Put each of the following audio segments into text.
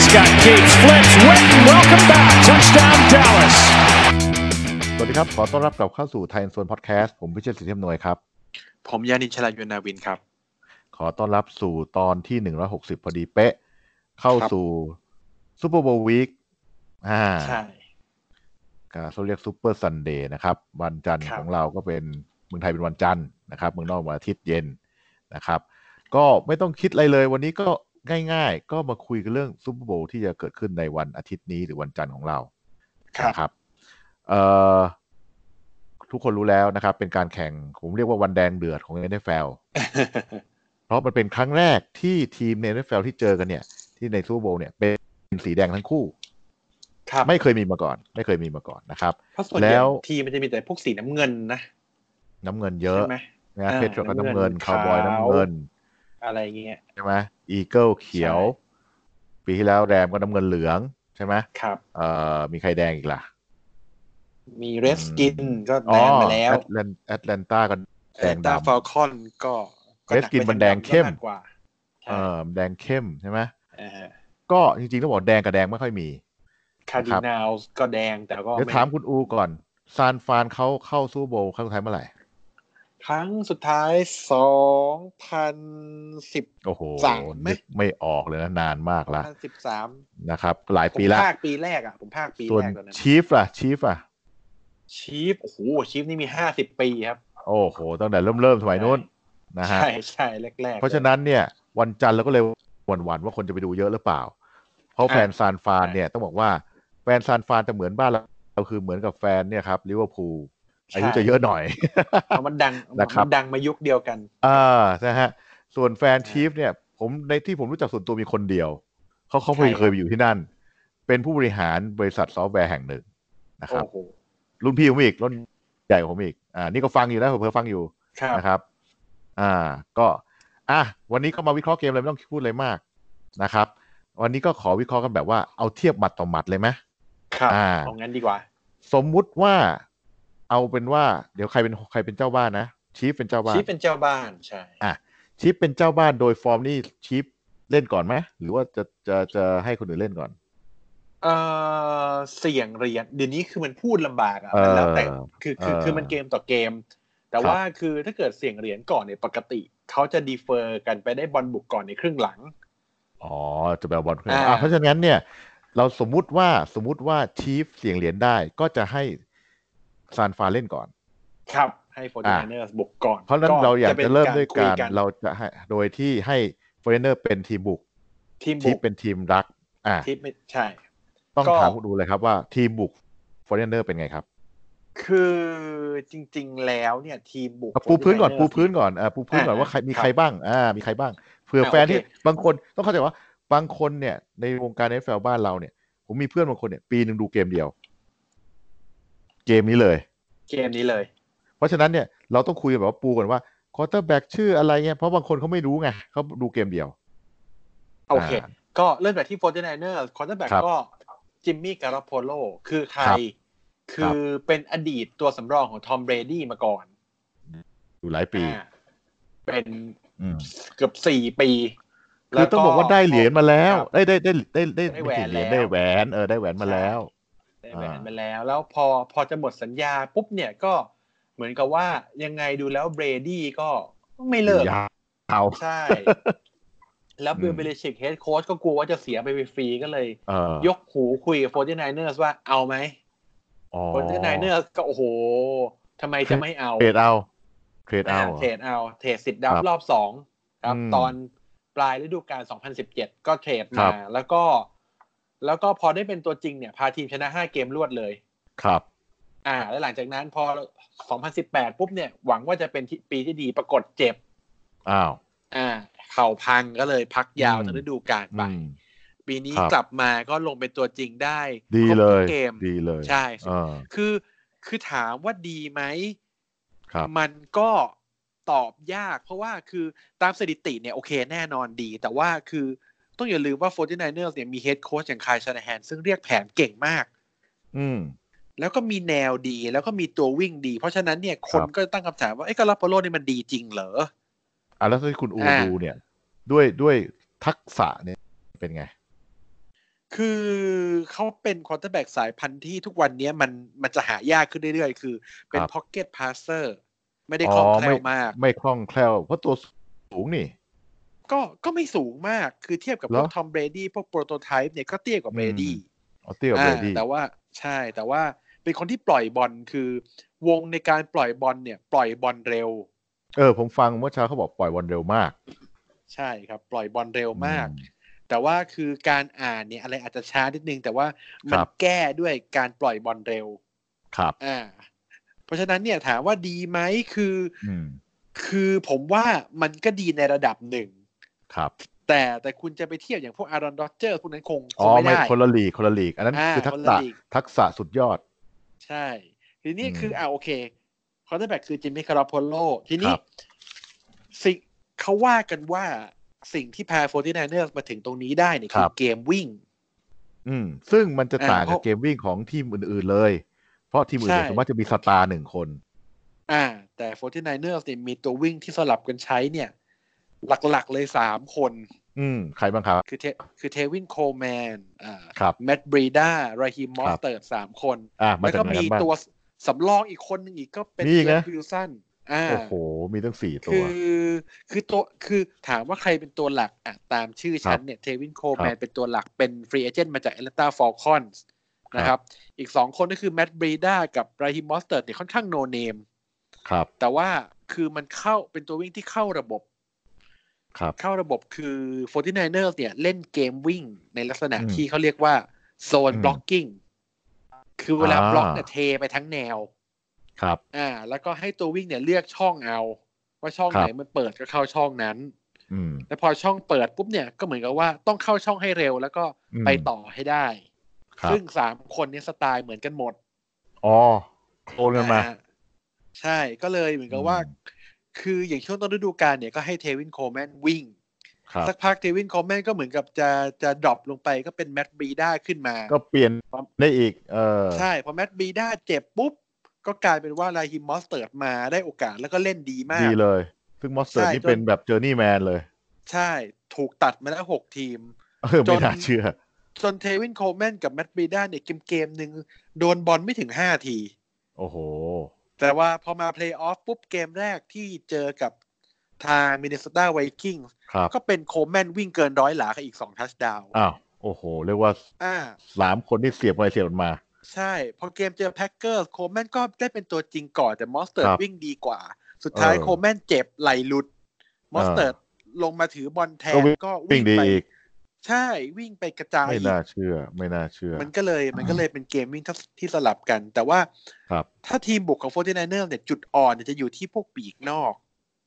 got Gates, flips, Witten, welcome back, touchdown Dallas. สวัสดีครับขอต้อนรับกลับเข้าสู่ไทยโซนพอดแคสต์ผมพิเชษฐ์ สิทธิอำนวยครับผมยานินชลายุนาวินครับขอต้อนรับสู่ตอนที่160พอดีเป๊ะเข้าสู่ซูเปอร์โบว์วีคใช่เขาเรียกซูเปอร์ซันเดย์นะครับวันจันทร์ของเราก็เป็นเมืองไทยเป็นวันจันทร์นะครับเมืองนอกวันอาทิตย์เย็นนะครับก็ไม่ต้องคิดอะไรเลยวันนี้ก็ง่ายๆก็มาคุยกันเรื่องซูเปอร์โบว์ที่จะเกิดขึ้นในวันอาทิตย์นี้หรือวันจันทร์ของเรานะครับทุกคนรู้แล้วนะครับเป็นการแข่งผมเรียกว่าวันแดงเดือดของ NFL เพราะมันเป็นครั้งแรกที่ทีมใน NFL ที่เจอกันเนี่ยที่ในซูเปอร์โบว์เนี่ยเป็นสีแดงทั้งคู่ไม่เคยมีมาก่อนนะครับแล้วทีมมันจะมีแต่พวกสีน้ำเงินนะน้ำเงินเยอะนะเพชรก็น้ำเงินคาวบอยน้ำเงินอะไรเงี้ยใช่ไหมอีเกิลเขียวปีที่แล้วแรมก็น้ำเงินเหลืองใช่ไหมครับมีใครแดงอีกล่ะมีเรดสกินก็แดงมาแล้วแอตแลนตาก็แดงดำฟอลคอนก็เรดสกินมันแดงเข้มแดงเข้มใช่ไหมก็จริงๆต้องบอกแดงกับแดงไม่ค่อยมีคาร์ดินาลส์ก็แดงแต่ก็เดี๋ยวถามคุณอูก่อนซานฟานเขาเข้าซูเปอร์โบว์ครั้งสุดท้ายเมื่อไหร่ครั้งสุดท้าย2013 โอ้โหไม่ออกเลยนะนานมากละ 2013 นะครับหลายปีละผมภาคปีแรกผมภาคปีแรกตอนนั้นชีฟโอ้โหชีฟนี่มี50ปีครับโอ้โหตั้งแต่เริ่มสมัยนู้นนะฮะใช่แรกเพราะฉะนั้นเนี่ยวันจันทร์เราก็เลยหวั่นว่าคนจะไปดูเยอะหรือเปล่าเพราะแฟนซานฟานเนี่ยต้องบอกว่าแฟนซานฟานจะเหมือนบ้านเราคือเหมือนกับแฟนเนี่ยครับลิเวอร์พูลอายุจะเยอะหน่อยมันดังมันดังมายุคเดียวกันนะฮะส่วนแฟนชีฟเนี่ยผมในที่ผมรู้จักส่วนตัวมีคนเดียวเขาเคยไปอยู่ที่นั่นเป็นผู้บริหารบริษัทซอฟต์แวร์แห่งหนึ่งนะครับรุ่นพี่ผมอีกรุ่นใหญ่ผมอีกนี่ก็ฟังอยู่นะผมเพิ่งฟังอยู่นะครับก็วันนี้ก็มาวิเคราะห์เกมเลยไม่ต้องพูดอะไรมากนะครับวันนี้ก็ขอวิเคราะห์กันแบบว่าเอาเทียบหมัดต่อหมัดเลยไหมครับเอางั้นดีกว่าสมมุติว่าเอาเป็นว่าเดี๋ยวใครเป็นเจ้าบ้านนะชีฟเป็นเจ้าบ้านชีฟเป็นเจ้าบ้านใช่ชีฟเป็นเจ้าบ้านโดยฟอร์มนี่ชีฟเล่นก่อนไหมหรือว่าจะให้คนอื่นเล่นก่อนเสี่ยงเหรียญเดี๋ยวนี้คือมันพูดลำบากมันแล้วแต่คือมันเกมต่อเกมแต่ว่าคือถ้าเกิดเสี่ยงเหรียญก่อนเนี่ยปกติเขาจะดีเฟอร์กันไปได้บอลบุกก่อนในครึ่งหลังจะแบบบอลครึ่งเพราะฉะนั้นเนี่ยเราสมมุติว่าชีฟเสี่ยงเหรียญได้ก็จะให้ซานฟานเล่นก่อนครับให้ 49ers บุกก่อนเพราะนั้นเราอยากจะเริ่มด้วยการเราจะให้โดยที่ให้ 49ers เป็นทีมบุกชีฟเป็นทีมรักทีมไม่ใช่ต้องถามคุณดูเลยครับว่าทีมบุก 49ers เป็นไงครับคือจริงๆแล้วเนี่ยทีมบุกปูพื้นก่อนว่ามีใครบ้างมีใครบ้างเผื่อแฟนที่บางคนต้องเข้าใจว่าบางคนเนี่ยในวงการ NFL บ้านเราเนี่ยผมมีเพื่อนบางคนเนี่ยปีนึงดูเกมเดียวเกมนี้เลยเพราะฉะนั้นเนี่ยเราต้องคุยแบบว่าปูก่อนว่าควอเตอร์แบ็กชื่ออะไรเงี้ยเพราะบางคนเขาไม่รู้ไงเขาดูเกมเดียวโอเคก็เริ่มจากที่ 49ers ควอเตอร์แบ็กก็จิมมี่การาโพโลคือใครคือเป็นอดีตตัวสำรองของทอมเบรดี้มาก่อนอยู่หลายปีเป็นเกือบ4 ปีคือต้องบอกว่าได้เหรียญมาแล้วได้แหวนได้แหวนได้แหวนมาแล้วแล้วพอจะหมดสัญญาปุ๊บเนี่ยก็เหมือนกับว่ายังไงดูแล้วเบรดี้ก็ไม่เลิกใช่แล้วเบลเชคเฮดโค้ชก็กลัวว่าจะเสียไปฟรีก็เลยยกหูคุยกับ 49ers ว่าเอาไหม49ers ก็โอ้โหทำไมจะไม่เอาเทรดเอาเทรดสิทธิ์ดำรอบ2ครับตอนปลายฤดูกาล2017ก็เทรดมาแล้วก็พอได้เป็นตัวจริงเนี่ยพาทีมชนะ5เกมรวดเลยครับแล้วหลังจากนั้นพอ2018ปุ๊บเนี่ยหวังว่าจะเป็นปีที่ดีปรากฏเจ็บเข่าพังก็เลยพักยาวทั้งฤดูกาลไปปีนี้กลับมาก็ลงเป็นตัวจริงได้ดีเลยเกมดีเลยใช่คือถามว่าดีไหมมันก็ตอบยากเพราะว่าคือตามสถิติเนี่ยโอเคแน่นอนดีแต่ว่าคือต้องอย่าลืมว่า 49ers เนี่ยมีเฮดโค้ชอย่างคายชานาแฮนซึ่งเรียกแผนเก่งมากแล้วก็มีแนวดีแล้วก็มีตัววิ่งดีเพราะฉะนั้นเนี่ยคนก็ตั้งคำถามว่าไอ้กาลาโปโลนี่มันดีจริงเหรอแล้วที่คุณอูดูเนี่ยด้วยทักษะเนี่ยเป็นไงคือเขาเป็นควอเตอร์แบ็กสายพันธุ์ที่ทุกวันนี้มันจะหายากขึ้นเรื่อยๆคือเป็นพ็อกเก็ตพาสเซอร์ไม่ได้คล่องแคล่วมากไม่คล่องแคล่วเพราะตัวสูงนี่ก็ไม่สูงมากคือเทียบกับพวกทอมเบรดี้พวกโปรโตไทป์เนี่ยก็เตี้ยกว่าเบรดี้เตี้ยกว่าเบรดี้แต่ว่าใช่แต่ว่าเป็นคนที่ปล่อยบอลคือวงในการปล่อยบอลเนี่ยปล่อยบอลเร็วผมฟังเมื่อเช้าเขาบอกปล่อยบอลเร็วมากใช่ครับปล่อยบอลเร็วมากแต่ว่าคือการอ่านเนี่ยอะไรอาจจะช้านิดนึงแต่ว่ามันแก้ด้วยการปล่อยบอลเร็วครับเพราะฉะนั้นเนี่ยถามว่าดีไหมคือผมว่ามันก็ดีในระดับหนึ่งครับแต่คุณจะไปเทียบอย่างพวกอารอน โรเจอร์พวกนั้นคงไม่ได้คนละลีกอันนั้นคือทักษะสุดยอดใช่ทีนี้คือโอเคคอร์เตอร์แบ็กคือจิมมี่ คาราโพโลทีนี้สิ่งเขาว่ากันว่าสิ่งที่พา 49ers มาถึงตรงนี้ได้เนี่ยคือเกมวิ่งซึ่งมันจะต่างกับเกมวิ่งของทีมอื่นๆเลยเพราะทีมอื่นส่วนมากจะมีสตาร์1คนแต่ 49ers เนี่ยมีตัววิ่งที่สลับกันใช้เนี่ยหลักๆเลย3คนใครบ้างครับคือเทวินโคลแมนแมตต์บรีดาราฮิม มอสเติร์ด3คนแล้วก็มีตัวสำรองอีกคนนึงอีกก็เป็นเจฟ วิลสันโอ้โหมีตั้ง4ตัวคือถามว่าใครเป็นตัวหลักตามชื่อฉันเนี่ยเทวินโคลแมนเป็นตัวหลักเป็นฟรีเอเจนต์มาจากแอตแลนตาฟอลคอนส์นะครับอีก2คนก็คือแมตต์บรีดากับราฮิม มอสเติร์ดเนี่ยค่อนข้างโนเนมแต่ว่าคือมันเข้าเป็นตัววิ่งที่เข้าระบบคือ 49ers เนี่ยเล่นเกมวิ่งในลักษณะที่เขาเรียกว่าโซนบล็อกกิ้งคือเวลาบล็อกเนี่ยเทไปทั้งแนวแล้วก็ให้ตัววิ่งเนี่ยเลือกช่องเอาว่าช่องไหนมันเปิดก็เข้าช่องนั้นแล้วพอช่องเปิดปุ๊บเนี่ยก็เหมือนกับว่าต้องเข้าช่องให้เร็วแล้วก็ไปต่อให้ได้ซึ่ง3คนนี้สไตล์เหมือนกันหมดโคลนกันมาใช่ก็เลยเหมือนกับว่าคืออย่างช่วงต้นฤดูกาลเนี่ยก็ให้เทวินโคลแมนวิ่งสักพักเทวินโคลแมนก็เหมือนกับจะดรอปลงไปก็เป็นแมตต์บรีดาขึ้นมาก็เปลี่ยนได้อีกใช่พอแมตต์บรีดาเจ็บปุ๊บก็กลายเป็นว่าราฮิม มอสเติร์ดมาได้โอกาสแล้วก็เล่นดีมากดีเลยซึ่งมอสเติร์ดนี่เป็นแบบเจอร์นี่แมนเลยใช่ถูกตัดมาแล้ว6ทีมไม่น่าเชื่อจนเทวินโคลแมนกับแมตต์บรีดาเนี่ยเกมนึงโดนบอลไม่ถึง5ทีโอ้โหแต่ว่าพอมาเพลย์ออฟปุ๊บเกมแรกที่เจอกับทางมินนิโซตาไวกิ้งส์ก็เป็นโคลแมนวิ่งเกิน100 หลาอีก2ทัชดาวน์โอ้โหเรียกว่า3คนที่เสียบไปเสียบมาใช่พอเกมเจอแพ็คเกอร์โคลแมนก็ได้เป็นตัวจริงก่อนแต่มอสเติร์ดวิ่งดีกว่าสุดท้ายโคลแมนเจ็บไหลหลุดมอสเติร์ดลงมาถือบอลแทนก็วิ่งไปใช่วิ่งไปกระจายไม่น่าเชื่อมันก็เลยเป็นเกมวิ่งที่สลับกันแต่ว่าถ้าทีมบุกของ 49ers เนี่ยจุดอ่อนจะอยู่ที่พวกปีกนอก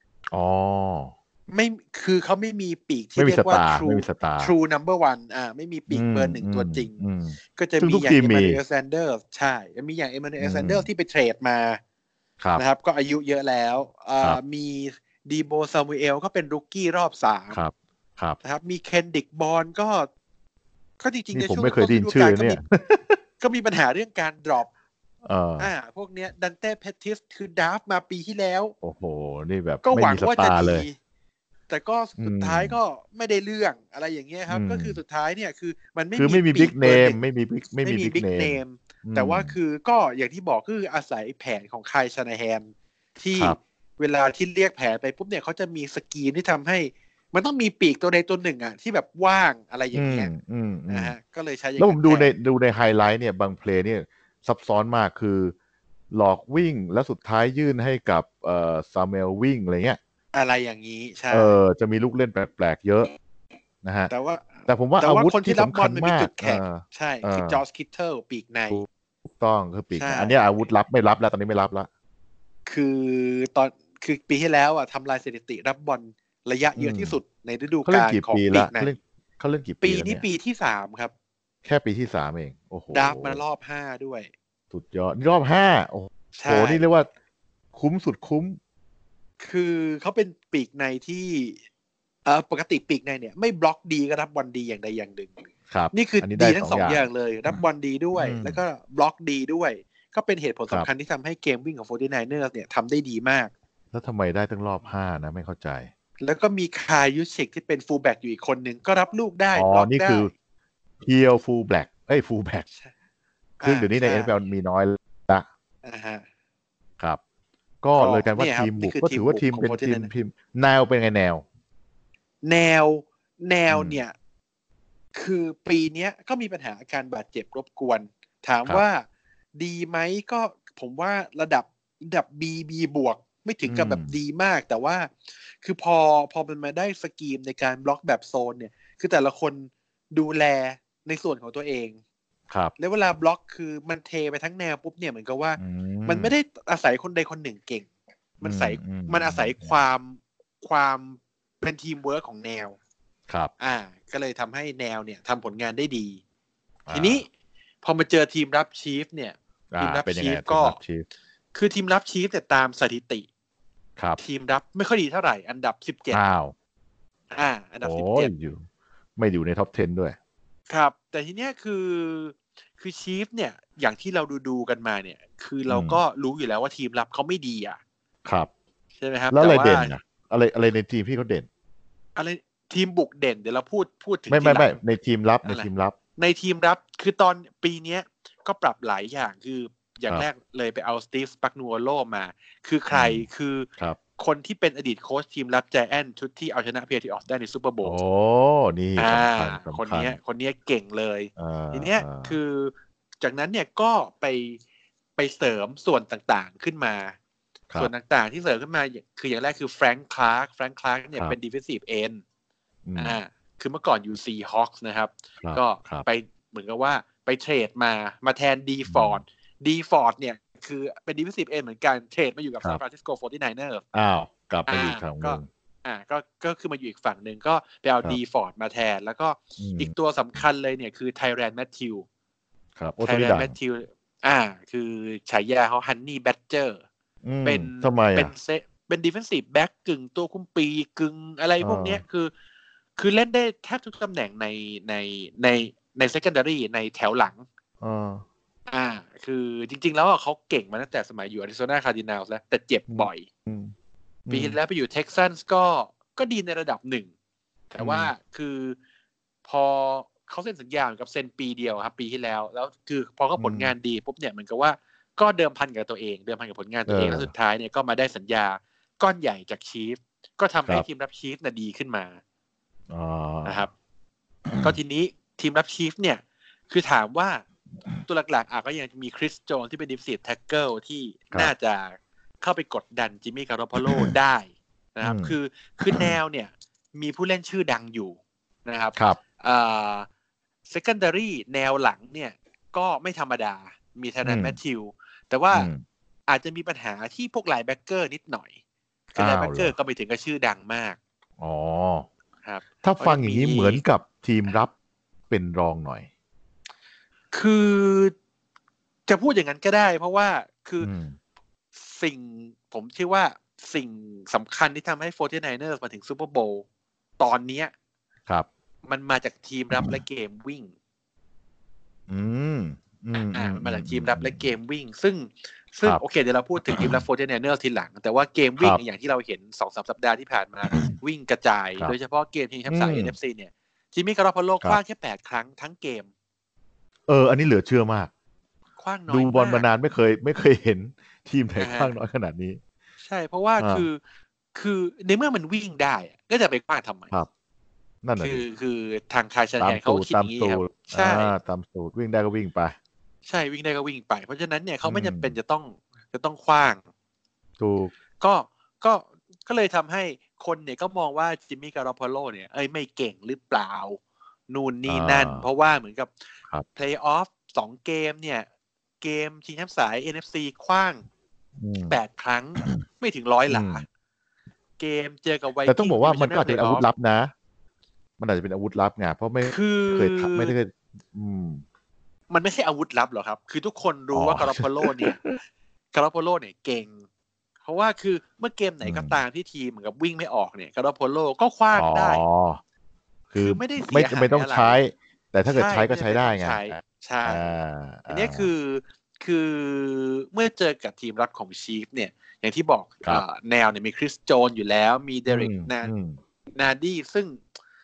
ไม่คือเขาไม่มีปีกที่เรียกว่า true number 1ไม่มีปีกเบอร์1ตัวจริงก็จะมีอย่างเอมานูเอล แซนเดอร์สใช่มีอย่างเอมานูเอล แซนเดอร์สที่ไปเทรดมานะครับก็อายุเยอะแล้วมีดีโบ ซามูเอลก็เป็นรุกกี้รอบ3นะครับมีเคนดิกบอลก็จริงๆในช่วงไม่เคยได้ยินชื่อเนี่ยก็มีปัญหาเรื่องการดรอปพวกเนี้ยดันเต้เพทิสคือดราฟมาปีที่แล้วโอ้โหนี่แบบก็หวังว่าจะดีแต่ก็สุดท้ายก็ไม่ได้เรื่องอะไรอย่างเงี้ยครับก็คือสุดท้ายเนี่ยคือมันไม่มีบิ๊กเนมไม่มีบิ๊กเนมแต่ว่าคือก็อย่างที่บอกคืออาศัยแผนของไคล ชานาแฮนที่เวลาที่เรียกแผนไปปุ๊บเนี่ยเขาจะมีสกรีนที่ทำให้มันต้องมีปีกตัวใดตัวหนึ่งที่แบบว่างอะไรอย่างเงี้ยนะฮะก็เลยใช้แล้วผมดูในไฮไลท์เนี่ยบางเพลย์เนี่ยซับซ้อนมากคือหลอกวิ่งแล้วสุดท้ายยื่นให้กับซามูเอลวิ่งอะไรเงี้ยอะไรอย่างนี้ใช่จะมีลูกเล่นแปลกๆเยอะนะฮะแต่ผมว่าอาวุธที่สำคัญมากใช่คือจอร์จ คิทเทิลปีกในถูกต้องคือปีกอันนี้อาวุธรับไม่รับแล้วตอนนี้ไม่รับแล้วคือปีที่แล้วทำลายสถิติรับบอลระยะเยอะที่สุดในฤดูกาลของปีกในเขาเล่นกี่ปีปีนี้ปีที่3ครับแค่ปีที่3เองโอ้โหดับมารอบ5ด้วยสุดยอดรอบ5โอ้โหนี่เรียกว่าคุ้มสุดคุ้มคือเขาเป็นปีกในที่ปกติปีกในเนี่ยไม่บล็อกดีก็รับบอลดีอย่างใดอย่างหนึ่งนี่คือดีทั้ง2อย่างเลยรับบอลดีด้วยแล้วก็บล็อกดีด้วยก็เป็นเหตุผลสำคัญที่ทำให้เกมวิ่งของ 49ers เนี่ยทำได้ดีมากแล้วทำไมได้ตั้งรอบ5นะไม่เข้าใจแล้วก็มีคายุชิกที่เป็นฟูลแบ็กอยู่อีกคนนึงก็รับลูกได้บล็อกได้เพียวฟูลแบล็กฟูลแบล็กซึ่งเดี๋ยวนี้ใน NFL มีน้อยละครับก็เลยกันว่าทีมบุกก็ถือว่าทีมเป็นทีมแนวเป็นไงแนวเนี่ยคือปีนี้ก็มีปัญหาการบาดเจ็บรบกวนถามว่าดีไหมก็ผมว่าระดับ B บวกไม่ถึงกับแบบดีมากแต่ว่าคือพอมันมาได้สกีมในการบล็อกแบบโซนเนี่ยคือแต่ละคนดูแลในส่วนของตัวเองครับแล้วเวลาบล็อกคือมันเทไปทั้งแนวปุ๊บเนี่ยเหมือนกับว่ามันไม่ได้อาศัยคนใดคนหนึ่งเก่งมันอาศัยความเป็นทีมเวิร์คของแนวครับก็เลยทำให้แนวเนี่ยทำผลงานได้ดีทีนี้พอมาเจอทีมรับชีฟเนี่ยทีมรับชีฟก็คือทีมรับชีฟแต่ตามสถิติทีมรับไม่ค่อยดีเท่าไหร่อันดับ17อันดับ17 อยู่ไม่อยู่ในท็อป10ด้วยครับแต่ทีเนี้ยคือชีฟเนี่ยอย่างที่เราดูกันมาเนี่ยคือเราก็รู้อยู่แล้วว่าทีมรับเขาไม่ดีครับใช่ไหมครับแล้วอะไรเด่นนะอะไรในทีมพี่เขาเด่นอะไรทีมบุกเด่นเดี๋ยวเราพูดถึงไม่ในทีมรับในทีมรับคือตอนปีนี้ก็ปรับหลายอย่างคืออย่างแรกเลยไปเอาสตีฟสปักนัวโลมาคือใครคือคนที่เป็นอดีตโค้ชทีมรับไจแอนท์ชุดที่เอาชนะเพทีออฟได้ในซูเปอร์โบว์นี่คนนี้เก่งเลยทีเนี้ยคือจากนั้นเนี่ยก็ไปเสริมส่วนต่างๆขึ้นมาส่วนต่างๆที่เสริมขึ้นมาคืออย่างแรกคือแฟรงค์คลาร์กเนี่ยเป็น defensive end คือเมื่อก่อนอยู่ซีฮอคส์นะครับก็ไปเหมือนกับว่าไปเทรดมาแทนดีฟอร์ดเนี่ยคือเป็น defensive end เหมือนกันเทรดมาอยู่กับ San Francisco 49ers กลับมาอยู่ทางนึงก็คือมาอยู่อีกฝั่งนึงก็ไปเอาดีฟอร์ดมาแทนแล้วก็อีกตัวสำคัญเลยเนี่ยคือไทแรนแมทธิวไทแรนแมทธิวคือฉายาเขาฮันนี่แบดเจอร์เป็น defensive back กึ่งตัวคุมปีกึ่งอะไรพวกเนี้ยคือเล่นได้แทบทุกตำแหน่งใน secondary ในแถวหลังคือจริงๆแล้วเขาเก่งมาตั้งแต่สมัยอยู่ Arizona Cardinals แล้วแต่เจ็บบ่อยปีที่แล้วไปอยู่ Texans ก็ดีในระดับหนึ่งแต่ว่าคือพอเขาเซ็นสัญญากับเซ็นปีเดียวครับปีที่แล้วคือพอเขาผลงานดีปุ๊บเนี่ยเหมือนกับว่าก็เดิมพันกับตัวเองเดิมพันกับผลงานตัวเองแล้วสุดท้ายเนี่ยก็มาได้สัญญาก้อนใหญ่จากชีฟก็ทำให้ทีมรับชีฟดีขึ้นมานะครับก็ทีนี้ทีมรับชีฟเนี่ยคือถามว่าตัวหลักๆก็ยังมีคริสโจนที่เป็น defensive tackle ที่น่าจะเข้าไปกดดันจิมมี่การ์โพโลได้นะครับคือแนวเนี่ยมีผู้เล่นชื่อดังอยู่นะครับsecondary แนวหลังเนี่ยก็ไม่ธรรมดามีไทแรนแมทธิวแต่ว่าอาจจะมีปัญหาที่พวกไลน์แบ็คเกอร์นิดหน่อยคือไลน์แบ็คเกอร์ก็ไม่ถึงกับชื่อดังมากครับถ้าฟังอย่างนี้เหมือนกับทีมรับเป็นรองหน่อยคือจะพูดอย่างนั้นก็ได้เพราะว่าคือสิ่งผมเชื่อว่าสิ่งสำคัญที่ทำให้ 49ers มาถึงซูเปอร์โบว์ตอนนี้ครับมันมาจากทีมรับและเกมวิ่งมันมาจากทีมรับและเกมวิ่งซึ่งโอเคเดี๋ยวเราพูดถึงทีมรับ 49ers ทีหลังแต่ว่าเกมวิ่งอย่างที่เราเห็น 2-3 สัปดาห์ที่ผ่านมาวิ่งกระจายโดยเฉพาะเกมทีมแชมป์สาย NFC เนี่ยจิมมี่การ์โพโลคว้างแค่8ครั้งทั้งเกมอันนี้เหลือเชื่อมากคว้างน้อยดูบอลมานานไม่เคยเห็นทีมไหนคว้างน้อยขนาดนี้ใช่เพราะว่าคือในเมื่อมันวิ่งได้ก็จะไปคว้างทำไมครับนั่นแหละคือทางคาร์ชันแฮนเขาคิดอย่างนี้ครับใช่ตามสูตรวิ่งได้ก็วิ่งไปใช่วิ่งได้ก็วิ่งไปเพราะฉะนั้นเนี่ยเขาไม่จำเป็นจะต้องคว้างถูกก็เลยทำให้คนเนี่ยก็มองว่าจิมมี่การ์โพโลเนี่ยไม่เก่งหรือเปล่านู่นนี่นั่นเพราะว่าเหมือนกับเพลย์ออฟ2เกมเนี่ยเกมชิงแชมป์สาย NFC คว้าง8ครั้งไม่ถึง100หลาเกมเจอกับไวกิ้งแต่ต้องบอกว่ามันก็อาจจะเป็นอาวุธลับนะมันอาจจะเป็นอาวุธลับไงเพราะไม่เคยมันไม่ใช่อาวุธลับหรอกครับคือทุกคนรู้ว่าการ์โพโลเนี่ยเก่งเพราะว่าคือเมื่อเกมไหนก็ตามที่ทีมเหมือนกับวิ่งไม่ออกเนี่ยการ์โพโลก็คว้างได้คือไม่ได้ไม่ต้องใช้แต่ถ้าเกิดใช้ก็ใช้ได้ไงใช่อันนี้คือเมื่อเจอกับทีมรับของชีฟเนี่ยอย่างที่บอกแนวเนี่ยมีคริสโจนอยู่แล้วมีเดริกนาดี้ซึ่ง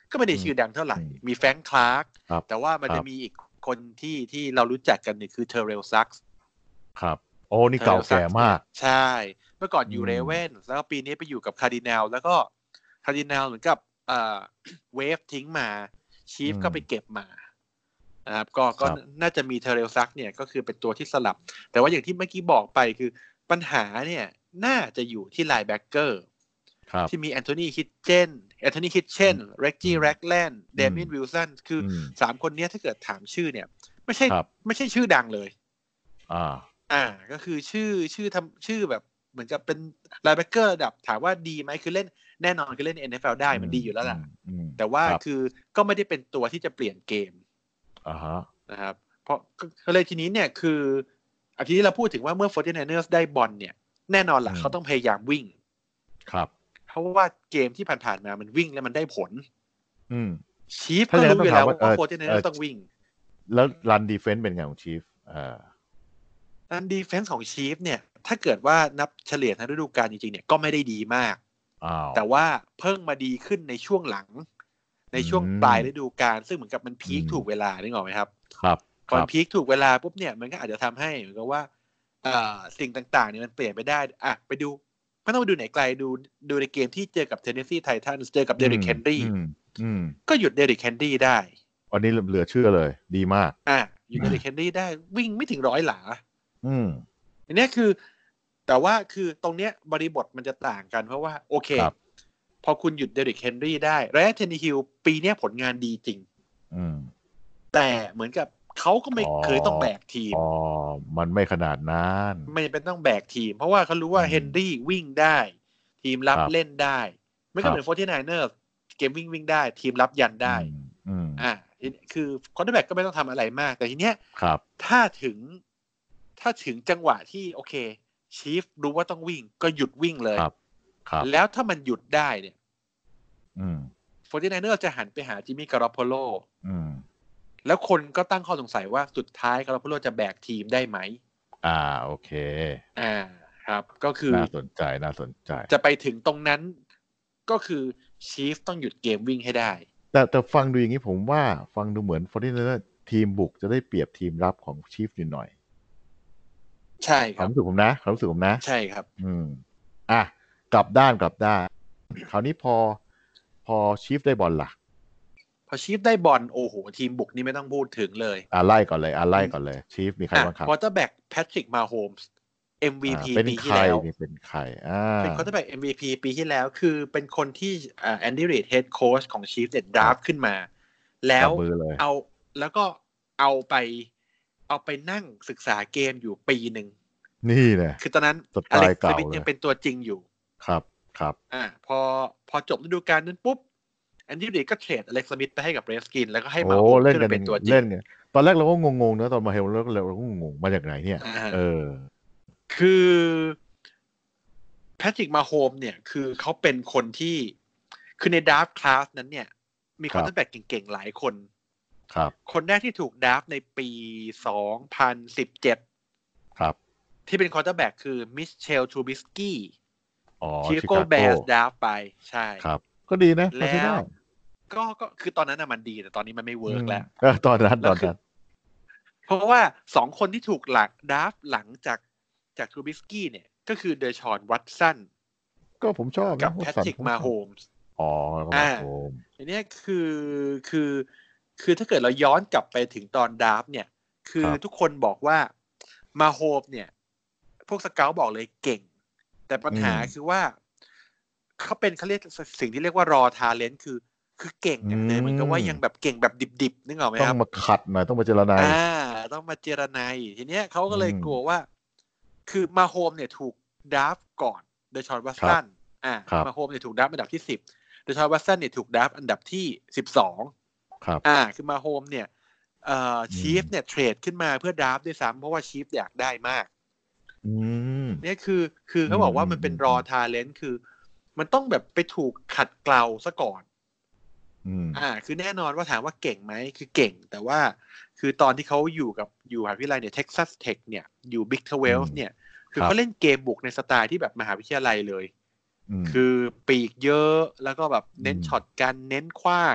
ก็ไม่ได้ชื่อดังเท่าไหร่มีแฟรงค์คลาร์กแต่ว่ามันจะมีอีกคนที่เรารู้จักกันนี่คือเทเรลซักส์ครับโอ้นี่เก่าแก่มากใช่เมื่อก่อนอยู่เรเวนแล้วปีนี้ไปอยู่กับคาร์ดินัลแล้วก็คาร์ดินัลเหมือนกับเวฟทิ้งมาชีฟก็ไปเก็บมานะครับก็น่าจะมีเทเรลซักเนี่ยก็คือเป็นตัวที่สลับแต่ว่าอย่างที่เมื่อกี้บอกไปคือปัญหาเนี่ยน่าจะอยู่ที่ไลน์แบ็คเกอร์ที่มีแอนโทนีคิทเชนเรกจี้แร็กแลนด์เดมินวิลสันคือ3คนนี้ถ้าเกิดถามชื่อเนี่ยไม่ใช่ชื่อดังเลยก็คือชื่อแบบเหมือนกับเป็นไลน์แบ็คเกอร์ระดับถามว่าดีไหมคือเล่นแน่นอนคือเล่น NFL ได้มันดีอยู่แล้วล่ะแต่ว่าคือก็ไม่ได้เป็นตัวที่จะเปลี่ยนเกมนะครับเพราะก็เลยทีนี้เนี่ยคือทีนี้เราพูดถึงว่าเมื่อ 49ers ได้บอลเนี่ยแน่นอนล่ะเขาต้องพยายามวิ่งครับเพราะว่าเกมที่ผ่านๆมามันวิ่งแล้วมันได้ผลชีฟก็รู้อยู่แล้วว่า 49ers ต้องวิ่งแล้วรันดีเฟนส์เป็นไงของชีฟรันดีเฟนส์ของชีฟเนี่ยถ้าเกิดว่านับเฉลี่ยทั้งฤดูกาลจริงๆเนี่ยก็ไม่ได้ดีมากแต่ว่าเพิ่งมาดีขึ้นในช่วงหลังในช่วงปลายฤดูกาลซึ่งเหมือนกับมันพีคถูกเวลานึกออกไหมครับพอพีคถูกเวลาปุ๊บเนี่ยมันก็อาจจะทำให้เหมือนกับว่าสิ่งต่างๆเนี่ยมันเปลี่ยนไปได้ไปดูไม่ต้องไปดูไหนไกลดูในเกมที่เจอกับเทนเนสซีไททันส์เจอกับเดริกเฮนรี่ก็หยุดเดริกเฮนรี่ได้วันนี้เหลือเชื่อเลยดีมากหยุดเดริกเฮนรี่ได้วิ่งไม่ถึง100 หลาอันนี้คือแต่ว่าคือตรงเนี้ยบริบทมันจะต่างกันเพราะว่าโอเคพอคุณหยุดเดริกเฮนรี่ได้ไรอัน เทนนีฮิลปีนี้ผลงานดีจริงแต่เหมือนกับเขาก็ไม่เคยต้องแบกทีมมันไม่ขนาดนั้นไม่เป็นต้องแบกทีมเพราะว่าเขารู้ว่าเฮนรี่วิ่งได้ทีมรับเล่นได้ไม่ก็เหมือน 49ers เกมวิ่งได้ทีมรับยันได้คือควอเตอร์แบ็คก็ไม่ต้องทำอะไรมากแต่ทีเนี้ยถ้าถึงจังหวะที่โอเคชีฟรู้ว่าต้องวิ่งก็หยุดวิ่งเลยแล้วถ้ามันหยุดได้เนี่ย49ers จะหันไปหาจิมมี่การอปโพโลแล้วคนก็ตั้งข้อสงสัยว่าสุดท้ายการอปโพโลจะแบกทีมได้ไหมโอเคครับก็คือน่าสนใจจะไปถึงตรงนั้นก็คือชีฟต้องหยุดเกมวิ่งให้ได้แต่ฟังดูอย่างนี้ผมว่าฟังดูเหมือน 49ers ทีมบุกจะได้เปรียบทีมรับของชีฟนิดหน่อยใช่ครับความรู้สึกผมนะใช่ครับกลับด้านคราวนี้พอชีฟได้บอลล่ะพอชีฟได้บอลโอ้โหทีมบุกนี่ไม่ต้องพูดถึงเลยไล่ก่อนเลยชีฟมีใครบ้างครับควอเตอร์แบ็คแพทริกมาโฮมส์ MVP ปีที่แล้วเป็นใครเป็นควอเตอร์แบ็ค MVP ปีที่แล้วคือเป็นคนที่แอนดี้รีดเฮดโค้ชของชีฟเนี่ยดราฟขึ้นมาแล้วแล้วก็เอาไปนั่งศึกษาเกมอยู่ปีนึงนี่แหละคือตอนนั้นอเล็กซ์สมิธยังเป็นตัวจริงอยู่ครับพอจบฤดูกาลนั้นปุ๊บแอนดี้รีดก็เทรดอเล็กซ์สมิธไปให้กับเรดสกินแล้วก็ให้มาโฮมขึ้นมาเป็นตัวจริงเล่นไงตอนแรกเราก็งงๆนะตอนมาเฮลเราก็งงมาจากไหนเนี่ยคือแพทริกมาโฮมเนี่ยคือเขาเป็นคนที่คือในดราฟต์คลาสนั้นเนี่ยมีควอเตอร์แบ็คเก่งๆหลายคนคนแรกที่ถูกดราฟต์ในปี2017 ครับที่เป็นควอเตอร์แบ็คคือมิเชลทรูบิสกี้ชิคาโกแบร์สดราฟต์ไปใช่ครับก็ดีนะแล้วก็คือตอนนั้นมันดีแต่ตอนนี้มันไม่เวิร์กแล้วตอนนั้นเพราะว่า2คนที่ถูกหลักดราฟต์หลังจากทรูบิสกี้เนี่ยก็คือเดชอนวัตสันก็ผมชอบกับแพทริกมาโฮมส์อันนี้คือถ้าเกิดเราย้อนกลับไปถึงตอนดราฟต์เนี่ยคือทุกคนบอกว่ามาโฮมเนี่ยพวกสเกาต์บอกเลยเก่งแต่ปัญหาคือว่าเขาเรียกสิ่งที่เรียกว่ารอทาเลนต์คือเก่งอย่างเดียวเหมือนกับว่ายังแบบเก่งแบบดิบๆนึกออกไหมครับต้องมาขัดหน่อยต้องมาเจรนายต้องมาเจรนายทีเนี้ยเขาก็เลยกลัวว่าคือมาโฮมเนี่ยถูกดราฟต์ก่อนเดชอนวัตสันมาโฮมเนี่ยถูกดราฟต์อันดับที่10เดชอนวัตสันเนี่ยถูกดราฟต์อันดับที่12 ครับคือมาโฮมเนี่ยชีฟเนี่ยเทรดขึ้นมาเพื่อดราฟต์ด้วยซ้ำเพราะว่าชีฟอยากได้มากเนี่ยคือเขาบอกว่ามันเป็นรอทาเลนต์คือมันต้องแบบไปถูกขัดเกลาซะก่อนคือแน่นอนว่าถามว่าเก่งไหมคือเก่งแต่ว่าคือตอนที่เขาอยู่มหาวิทยาลัยเนี่ย Texas Tech เนี่ยอยู่ Big 12เนี่ยคือเขาเล่นเกมบุกในสไตล์ที่แบบมหาวิทยาลัยเลยคือปีกเยอะแล้วก็แบบเน้นช็อตกันเน้นขว้าง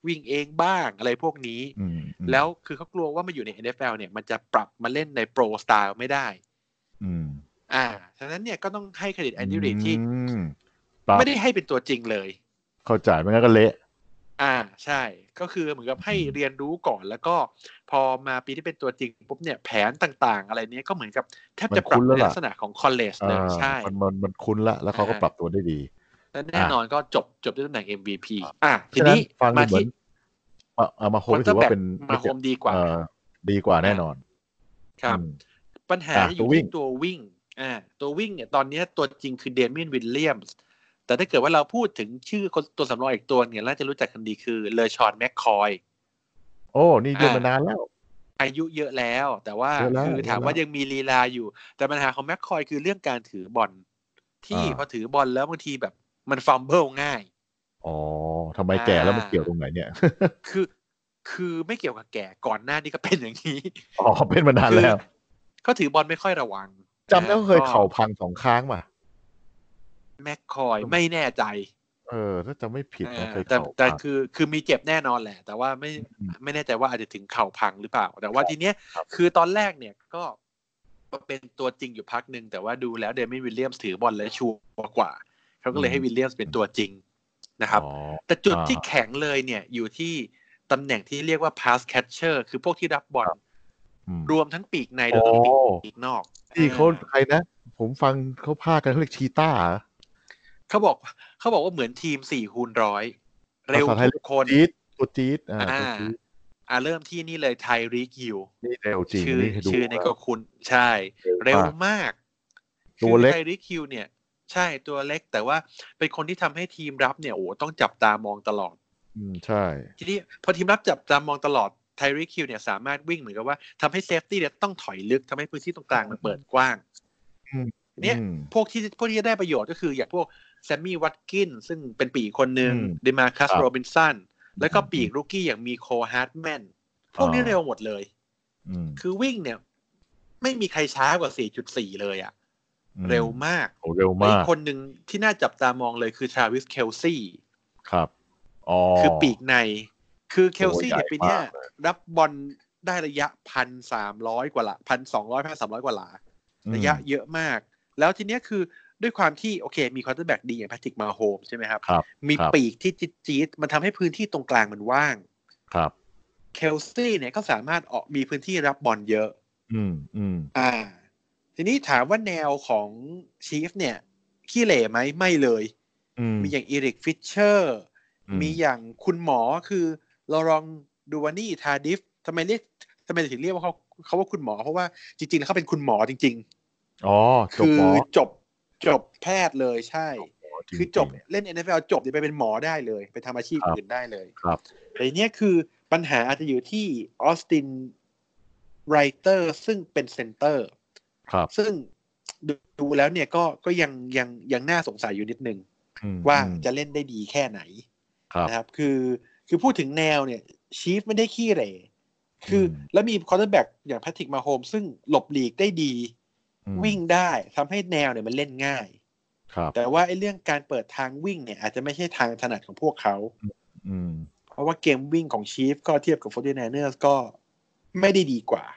วิ่งเองบ้างอะไรพวกนี้แล้วคือเขากลัวว่ามาอยู่ใน NFL เนี่ยมันจะปรับมาเล่นในโปรสไตล์ไม่ได้ฉะนั้นเนี่ยก็ต้องให้เครดิตแอนดี้รีดที่ไม่ได้ให้เป็นตัวจริงเลยเข้าใจไม่งั้นก็เละใช่ก็คือเหมือนกับให้เรียนรู้ก่อนแล้วก็พอมาปีที่เป็นตัวจริงปุ๊บเนี่ยแผนต่างๆอะไรเนี้ยก็เหมือนกับแทบจะปรับในลักษณะของคอลเลจเลยใช่มันคุ้นละแล้วเขาก็ปรับตัวได้ดีและแน่นอนก็จบด้วยตำแหน่ง MVP ทีนี้มาที่มาโฮมถือว่าเป็นมาโฮมดีกว่าแน่นอนครับปัญหาอยู่ที่ตัววิ่งตัววิ่งเนี่ยตอนนี้ตัวจริงคือเดเมียนวิลเลียมส์แต่ถ้าเกิดว่าเราพูดถึงชื่อตัวสำรองอีกตัวเนี่ยน่าจะรู้จักกันดีคือเลอชอนแมคคอยโอ้นี่เยอะมานานแล้วอายุเยอะแล้วแต่ว่าคือถามว่ายังมีลีลาอยู่แต่ปัญหาของแมคคอยคือเรื่องการถือบอลที่พอถือบอลแล้วบางทีแบบมันฟัมเบิลง่ายทำไมแก่แล้วมันเกี่ยวตรงไหนเนี่ยคือไม่เกี่ยวกับแก่ก่อนหน้านี้ก็เป็นอย่างนี้เป็นมานานแล้วเขาถือบอลไม่ค่อยระวังจำได้ว่าเคยเข่าพัง2 ครั้งมาแมคคอยไม่แน่ใจถ้าจะไม่ผิดนะเคยแต่คือมีเจ็บแน่นอนแหละแต่ว่าไม่แน่ใจว่าอาจจะถึงเข่าพังหรือเปล่าแต่ว่าทีเนี้ยคือตอนแรกเนี่ยก็เป็นตัวจริงอยู่พักนึงแต่ว่าดูแล้วเดมินวิลเลียมส์ถือบอลแล้วชัวร์กว่าเขาก็เลยให้วิลเลียมส์เป็นตัวจริงนะครับแต่จุดที่แข็งเลยเนี่ยอยู่ที่ตำแหน่งที่เรียกว่า pass catcher คือพวกที่รับบอลรวมทั้งปีกในและปีกนอกที่เขาใครนะผมฟังเขาพากันเขาเรียกชีต้าเขาบอกว่าเหมือนทีม4x100เร็วทุกคนตัวจี๊ดเริ่มที่นี่เลยไทรีคฮิลนี่เร็วจริงชื่อในก็คุณใช่เร็วมากตัวเล็กไทรีคฮิลเนี่ยใช่ตัวเล็กแต่ว่าเป็นคนที่ทำให้ทีมรับเนี่ยต้องจับตามองตลอดใช่ทีนี้พอทีมรับจับตามองตลอดไทรีคฮิลเนี่ยสามารถวิ่งเหมือนกับว่าทำให้เซฟตี้เนี่ยต้องถอยลึกทำให้พื้นที่ตรงกลางมันเปิดกว้างเนี่ยพวกที่จะได้ประโยชน์ก็คืออย่างพวกแซมมี่วัตกินซึ่งเป็นปีกคนหนึ่งเดมาคัสโรบินสันแล้วก็ปีกรูกี้อย่างมีโคฮาร์ดแมนพวกนี้เร็วหมดเลยคือวิ่งเนี่ยไม่มีใครช้ากว่า 4.4 เลยเร็วมากอีกคนหนึ่งที่น่าจับตามองเลยคือทราวิสเคลซี่ครับคือปีกในคือเคลซี่ในปีนี้รับบอลได้ระยะ 1,300 กว่าละ 1,200 1,300 กว่าหลาระยะเยอะมากแล้วทีเนี้ยคือด้วยความที่โอเคมีควอเตอร์แบ็กดีอย่างแพทริกมาโฮมใช่ไหมครับมีปีกที่จี๊ดมันทำให้พื้นที่ตรงกลางมันว่างครับเคลซี่เนี่ยก็สามารถมีพื้นที่รับบอลเยอะทีนี้ถามว่าแนวของชีฟเนี่ยขี้เหร่ไหมไม่เลยมีอย่างอีริกฟิชเชอร์มีอย่างคุณหมอคือลอรองดูวานี่ทาดิฟทำไมถึงเรียกว่าเขาว่าคุณหมอเพราะว่าจริงๆเขาเป็นคุณหมอจริงๆคือจบแพทย์เลยใช่คือจบเล่น NFL จบไปเป็นหมอได้เลยไปทำอาชีพอื่นได้เลยแต่เนี้ยคือปัญหาอาจจะอยู่ที่ออสตินไรเตอร์ซึ่งเป็นเซนเตอร์ซึ่งดูแล้วเนี่ยก็ยังน่าสงสัยอยู่นิดนึงว่าจะเล่นได้ดีแค่ไหนนะครับคือพูดถึงแนวเนี่ยชีฟไม่ได้ขี้เหร่คือแล้วมีควอเตอร์แบ็กอย่างแพทริกมาโฮมซึ่งหลบหลีกได้ดีวิ่งได้ทำให้แนวเนี่ยมันเล่นง่ายแต่ว่าไอ้เรื่องการเปิดทางวิ่งเนี่ยอาจจะไม่ใช่ทางถนัดของพวกเขาเพราะว่าเกมวิ่งของชีฟก็เทียบกับ 49ers ก็ไม่ได้ดีกว่า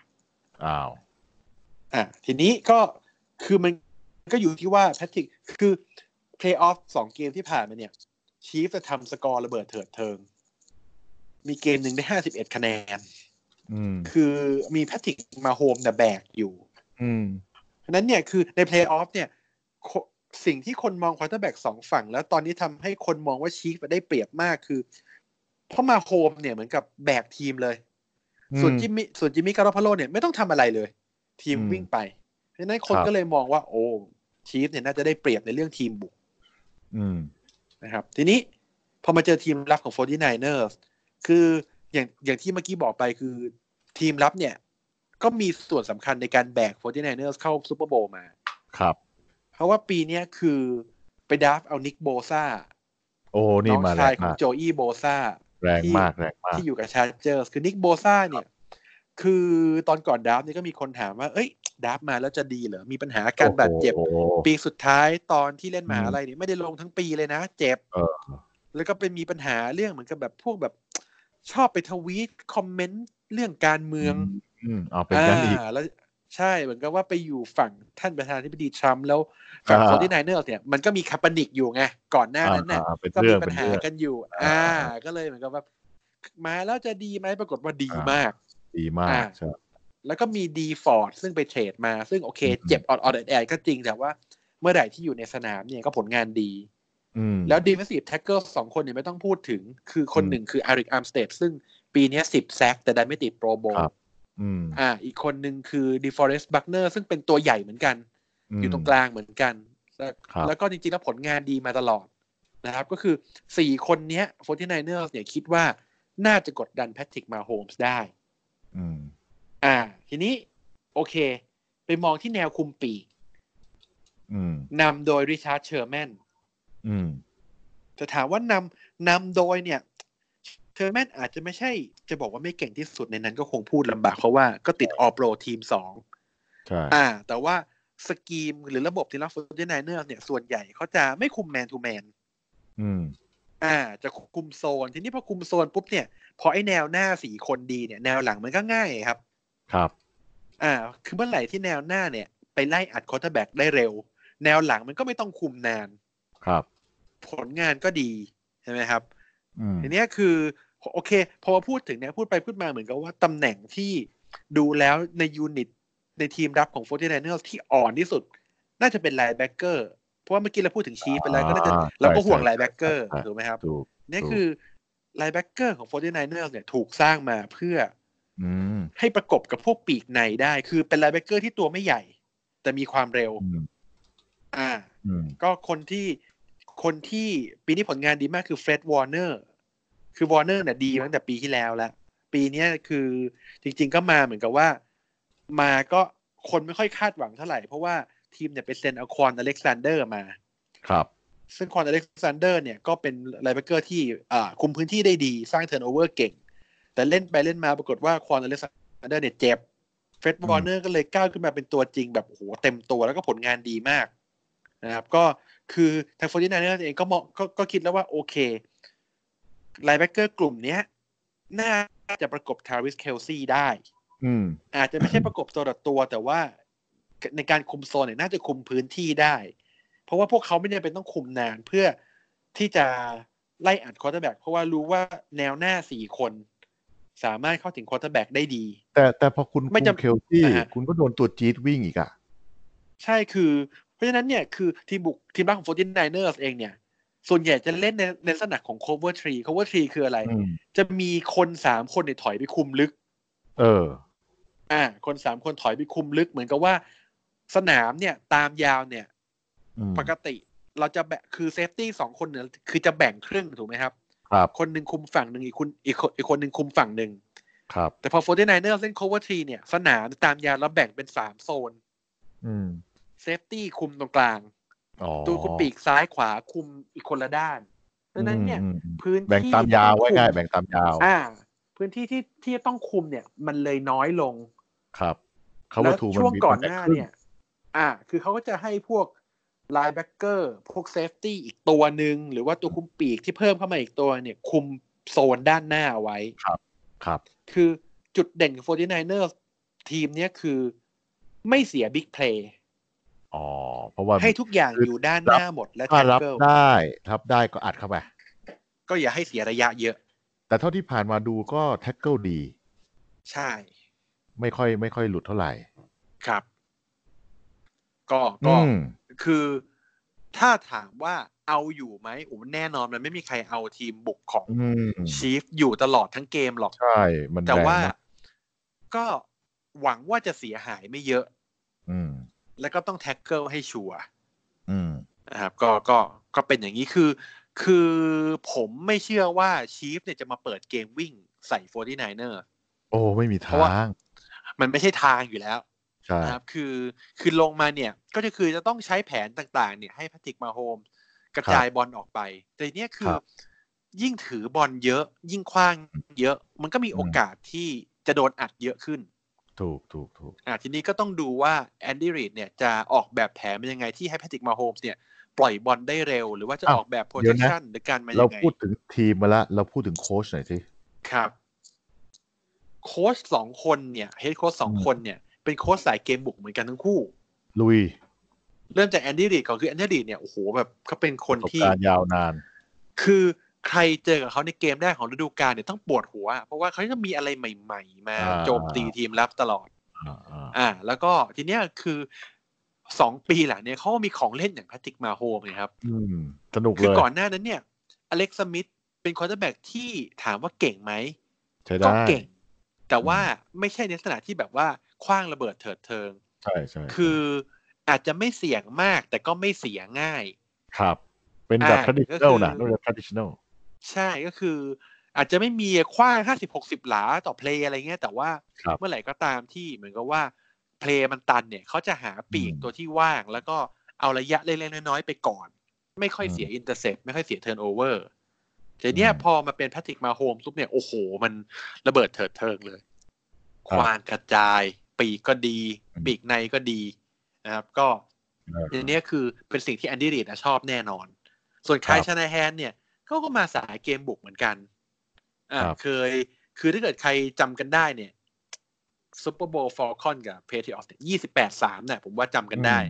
ทีนี้ก็คือมันก็อยู่ที่ว่าแพทริกคือเพลย์ออฟ2เกมที่ผ่านมาเนี่ยชีฟจะทำสกอร์ระเบิดเถิดเทิงมีเกมหนึ่งได้51คะแนนคือมีแพทริกมาโฮมแต่แบกอยู่เพราะนั้นเนี่ยคือในเพลย์ออฟเนี่ยสิ่งที่คนมองควอเตอร์แบ็ก2ฝั่งแล้วตอนนี้ทำให้คนมองว่าชีฟได้เปรียบมากคือเพราะมาโฮมเนี่ยเหมือนกับแบกทีมเลยส่วนจิมมี่การ์โรพาโลเนี่ยไม่ต้องทำอะไรเลยทีมวิ่งไปเพราะฉะนั้นคนก็เลยมองว่าโอ้ชีฟเนี่ยน่าจะได้เปรียบในเรื่องทีมบุกนะครับทีนี้พอมาเจอทีมรับของ 49ers คืออย่างที่เมื่อกี้บอกไปคือทีมรับเนี่ยก็มีส่วนสำคัญในการแบก 49ers เข้าซุปเปอร์โบว์มาครับเพราะว่าปีนี้คือไปดราฟเอานิกโบซ่านี่มาแรงมากน้องชายของโจอี้โบซ่าแรงมากที่อยู่กับชาร์เจอร์สคือนิกโบซ่าเนี่ยคือตอนก่อนดราฟนี่ก็มีคนถามว่าเอ้ยดราฟมาแล้วจะดีเหรอมีปัญหาการบาดเจ็บปีสุดท้ายตอนที่เล่นมหาลัยเนี่ยไม่ได้ลงทั้งปีเลยนะเจ็บแล้วก็เป็นมีปัญหาเรื่องเหมือนกับแบบพวกแบบชอบไปทวีตคอมเมนต์เรื่องการเมืองเอาเป็นกันอีกแล้วใช่เหมือนกับว่าไปอยู่ฝั่งท่านประธานาธิบดีทรัมป์แล้วฝั่ง 49ers เนี่ยมันก็มีคาปานิกอยู่ไงก่อนหน้านั้นน่ะก็มีปัญหากันอยู่ก็เลยเหมือนกับว่ามาแล้วจะดีไหมปรากฏว่าดีมากใช่แล้วก็มีดีฟอร์ดซึ่งไปเทรดมาซึ่งโอเคเจ็บออดแอดก็จริงแต่ว่าเมื่อไหร่ที่อยู่ในสนามเนี่ยก็ผลงานดีแล้ว defensive tackle 2 คนเนี่ยไม่ต้องพูดถึงคือคนหนึ่งคืออาริก อาร์มสเตดซึ่งปีนี้10แซคแต่ดันไม่ติดโปรโบว์อีกคนหนึ่งคือ DeForest Buckner ซึ่งเป็นตัวใหญ่เหมือนกันอยู่ตรงกลางเหมือนกันแล้วก็จริงๆแล้วผลงานดีมาตลอดนะครับก็คือ4คนนี้ 49ers เนี่ยคิดว่าน่าจะกดดัน Patrick Mahomes ได้ทีนี้โอเคไปมองที่แนวคุมปีกนำโดย Richard Sherman จะถามว่านำโดยเนี่ยเชอร์แมนอาจจะไม่ใช่จะบอกว่าไม่เก่งที่สุดในนั้นก็คงพูดลำบากเพราะว่าก็ติดออลโปรทีม2ใช่แต่ว่าสกีมหรือระบบที่รับ49ersเนี่ยส่วนใหญ่เขาจะไม่คุมแมนทูแมนจะคุมโซนทีนี้พอคุมโซนปุ๊บเนี่ยพอไอ้แนวหน้า4คนดีเนี่ยแนวหลังมันก็ง่ายครับคือเมื่อไหร่ที่แนวหน้าเนี่ยไปไล่อัดควอเตอร์แบ็คได้เร็วแนวหลังมันก็ไม่ต้องคุมนานผลงานก็ดีใช่ไหมครับทีนี้คือโอเคพอพูดถึงเนี่ยพูดไปพูดมาเหมือนกับว่าตำแหน่งที่ดูแล้วในยูนิตในทีมรับของ 49ers ที่อ่อนที่สุดน่าจะเป็นไลน์แบ็คเกอร์เพราะว่าเมื่อกี้เราพูดถึงชีฟไปแล้วก็น่าจะเราก็ห่วงไลน์แบ็คเกอร์ถูกไหมครับนี่คือไลน์แบ็คเกอร์ของ 49ers เนี่ยถูกสร้างมาเพื่อให้ประกบกับพวกปีกในได้คือเป็นไลน์แบ็คเกอร์ที่ตัวไม่ใหญ่แต่มีความเร็วก็คนที่ปีนี้ผลงานดีมากคือเฟร็ดวอร์เนอร์คือวอร์เนอร์เนี่ยดีตั้งแต่ปีที่แล้วปีนี้คือจริงๆก็มาเหมือนกับว่ามาก็คนไม่ค่อยคาดหวังเท่าไหร่เพราะว่าทีมเนี่ยไปเซ็นเอาควอนอเล็กซานเดอร์มาครับซึ่งควอนอเล็กซานเดอร์เนี่ยก็เป็นไลน์แบ็คเกอร์ที่คุมพื้นที่ได้ดีสร้างเทิร์นโอเวอร์เก่งแต่เล่นไปเล่นมาปรากฏว่าควอนอเล็กซานเดอร์เนี่ยเจ็บเฟร็ดวอร์เนอร์ก็เลยก้าวขึ้นมาเป็นตัวจริงแบบโอ้โหเต็มตัวแล้วก็ผลงานดีมากนะครับก็คือทาง 49ers เองก็คิดแล้วว่าโอเคไลน์แบ็คเกอร์กลุ่มนี้น่าจะประกบทาวิสเคลซี่ได้อาจจะไม่ใช่ประกบตัวต่อตัวแต่ว่าในการคุมโซนเนี่ยน่าจะคุมพื้นที่ได้เพราะว่าพวกเขาไม่จำเป็นต้องคุมนานเพื่อที่จะไล่อัดควอเตอร์แบ็คเพราะว่ารู้ว่าแนวหน้า4คนสามารถเข้าถึงควอเตอร์แบ็คได้ดีแต่พอคุณคุมเคลซี่คุณก็โดนตัวจี๊ดวิ่งอีกอ่ะใช่คือเพราะฉะนั้นเนี่ยคือทีมรับของ 49ers เองเนี่ยส่วนใหญ่จะเล่นในลักษณะของ cover 3 คืออะไรจะมีคน3คนเนี่ยถอยไปคุมลึกคน3คนถอยไปคุมลึกเหมือนกับว่าสนามเนี่ยตามยาวเนี่ยปกติเราจะคือเซฟตี้2คนเนี่ยคือจะแบ่งครึ่งถูกไหมครับคนหนึ่งคุมฝั่งหนึ่งอีกคนหนึ่งคุมฝั่งหนึ่งแต่พอ 49ers เล่น cover 3เนี่ยสนามตามยาวเราแบ่งเป็น3โซนเซฟตี้คุมตรงกลางตัวคุมปีกซ้ายขวาคุมอีกคนละด้านดังนั้นเนี่ยพื้นที่แบ่งตามยาวไว้ง่ายแบ่งตามยาวพื้นที่ที่ต้องคุมเนี่ยมันเลยน้อยลงครับแล้วช่วงก่อนหน้าเนี่ยคือเขาก็จะให้พวกไลน์แบ็คเกอร์พวกเซฟตี้อีกตัวหนึ่งหรือว่าตัวคุมปีกที่เพิ่มเข้ามาอีกตัวเนี่ยคุมโซนด้านหน้าไว้ครับคือจุดเด่นของ 49ers ทีมเนี้ยคือไม่เสียบิ๊กเพลย์เพราะว่าให้ทุกอย่างอยู่ด้านหน้าหมดและแท็กเกิลได้ก็อัดเข้าไปก็อย่าให้เสียระยะเยอะแต่เท่าที่ผ่านมาดูก็แท็กเกิลดีใช่ไม่ค่อยหลุดเท่าไหร่ครับก็คือถ้าถามว่าเอาอยู่ไหมแน่นอนมันไม่มีใครเอาทีมบุกของชีฟอยู่ตลอดทั้งเกมหรอกใช่แต่ว่าก็หวังว่าจะเสียหายไม่เยอะแล้วก็ต้องแท็กเกิลให้ชัวร์นะครับก็เป็นอย่างนี้คือผมไม่เชื่อว่าชีฟเนี่ยจะมาเปิดเกมวิ่งใส่ 49ers ไม่มีทางมันไม่ใช่ทางอยู่แล้วนะครับคือลงมาเนี่ยก็คือจะต้องใช้แผนต่างๆเนี่ยให้แพทริกมาโฮมกระจายบอลออกไปแต่เนี้ยคือยิ่งถือบอลเยอะยิ่งคว้างเยอะมันก็มีโอกาสที่จะโดนอัดเยอะขึ้นถูกทีนี้ก็ต้องดูว่าแอนดี้รีดเนี่ยจะออกแบบแผนเป็นยังไงที่ให้แพทริกมาโฮมส์เนี่ยปล่อยบอลได้เร็วหรือว่าจะออกแบบโพซิชั่นหรือการมายังไงเราพูดถึงทีมมาแล้วเราพูดถึงโค้ชหน่อยสิครับโค้ช2คนเนี่ยเฮดโค้ช2คนเนี่ยเป็นโค้ชสายเกมบุกเหมือนกันทั้งคู่ลุยเริ่มจากแอนดี้รีดก่อนคือแอนดี้รีดเนี่ยโอ้โหแบบเขาเป็นคนที่ประสบการณ์ยาวนานคือใครเจอกับเขาในเกมแรกของฤดูกาลเนี่ยต้องปวดหัวเพราะว่าเขาจะมีอะไรใหม่ๆมาโจมตีทีมรับตลอดแล้วก็ทีเนี้ยคือ2 ปีหลังเนี่ยเขามีของเล่นอย่างแพทริกมาโฮมนะครับสนุกเลยคือก่อนหน้านั้นเนี่ยอเล็กซ์สมิธเป็นควอเตอร์แบ็กที่ถามว่าเก่งไหมก็เก่งแต่ว่าไม่ใช่ในลักษณะที่แบบว่าขว้างระเบิดเถิดเทิงใช่คืออาจจะไม่เสี่ยงมากแต่ก็ไม่เสียง่ายครับเป็นแบบ traditional นะเรียก traditional ใช่ก็คืออาจจะไม่มีขว้าง50-60 หลาต่อเพลย์อะไรเงี้ยแต่ว่าเมื่อไหร่ก็ตามที่เหมือนกับว่าเพลย์มันตันเนี่ยเขาจะหาปีกตัวที่ว่างแล้วก็เอาระยะเล็กๆน้อยๆไปก่อนไม่ค่อยเสียอินเตอร์เซปไม่ค่อยเสียเทิร์นโอเวอร์แต่เนี้ยพอมาเป็นแพทริกมาโฮมซุปเนี่ยโอ้โหมันระเบิดเถิดเทิงเลยควานกระจายปีกก็ดีปีกในก็ดีนะครับก็อันนี้คือเป็นสิ่งที่แอนดี้รีดชอบแน่นอนส่วนไคลชานาแฮนเนี่ยเขาก็มาสายเกมบุกเหมือนกันคือถ้าเกิดใครจำกันได้เนี่ยซุปเปอร์โบว์ฟอลคอนกับเพเทียร์เนี่ย28-3เนี่ยผมว่าจำกันได้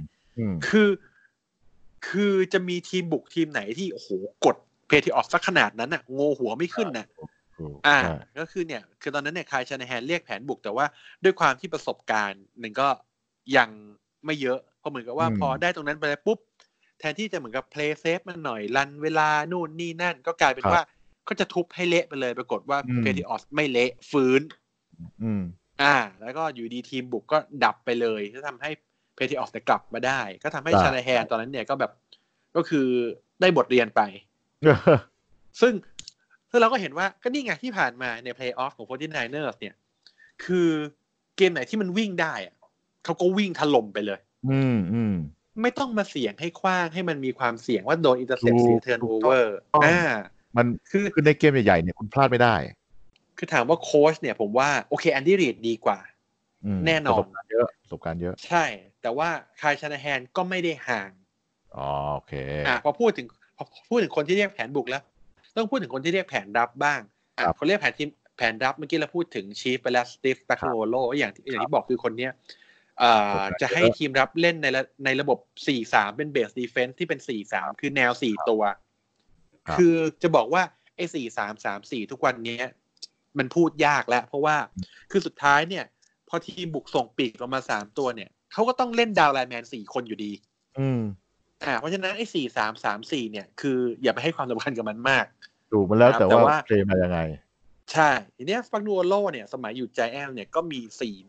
คือจะมีทีมบุกทีมไหนที่โอ้โหกดเพเทียร์สักขนาดนั้นน่ะโงหัวไม่ขึ้นนะก็คือเนี่ยคือตอนนั้นเนี่ยไคลชานาแฮนเรียกแผนบุกแต่ว่าด้วยความที่ประสบการณ์หนึ่งก็ยังไม่เยอะเพราะเหมือนกับว่าพอได้ตรงนั้นไปปุ๊บแทนที่จะเหมือนกับเพลย์เซฟมันหน่อยรันเวลานู่นนี่นั่นก็กลายเป็นว่าก็จะทุบให้เละไปเลยปรากฏว่าเพเทียร์ไม่เละฟื้นแล้วก็อยู่ดีทีมบุกก็ดับไปเลยก็ทำให้เพเทียร์กลับมาได้ก็ทำให้ชานาแฮนตอนนั้นเนี่ยก็แบบก็คือได้บทเรียนไปซึ่งเราก็เห็นว่าก็นี่ไงที่ผ่านมาในเพลย์ออฟของ 49ers เนี่ยคือเกมไหนที่มันวิ่งได้อะเขาก็วิ่งถล่มไปเลยไม่ต้องมาเสี่ยงให้ขว้างให้มันมีความเสี่ยงว่าโดนอินเตอร์เซปเสียเทิร์นโอเวอร์มันคือในเกมใหญ่ๆเนี่ยคุณพลาดไม่ได้คือถามว่าโค้ชเนี่ยผมว่าโอเคแอนดี้รีดดีกว่าแน่นอนประสบการณ์เยอะใช่แต่ว่าไคลชานาแฮนก็ไม่ได้ห่างโอเคพอพูดถึงคนที่เรียกแผนบุกแล้วต้องพูดถึงคนที่เรียกแผนรับบ้างคนเรียกแผนรับเมื่อกี้เราพูดถึงชีฟไปแล้วสตีฟแบ็กโนโลอย่างที่บอกคือคนเนี้ยจะให้ทีมรับเล่นในระบบ 4-3 เป็นเบสดีเฟนส์ที่เป็น 4-3 คือแนว4ตัวคือจะบอกว่าไอ้ 4-3-3-4 ทุกวันนี้มันพูดยากแล้วเพราะว่าคือสุดท้ายเนี่ยพอทีมบุกส่งปีกออกมา3ตัวเนี่ยเขาก็ต้องเล่นดาวไลน์แมน4คนอยู่ดีเพราะฉะนั้นไอ้ 4-3-3-4 เนี่ยคืออย่าไปให้ความสำคัญกับมันมากดูมันแล้วแต่ว่าเพลย์มายังไงใช่ทีเนี้ยฟักนูโอโลเนี่ยสมัยอยู่ไจแอนท์เนี่ยก็มี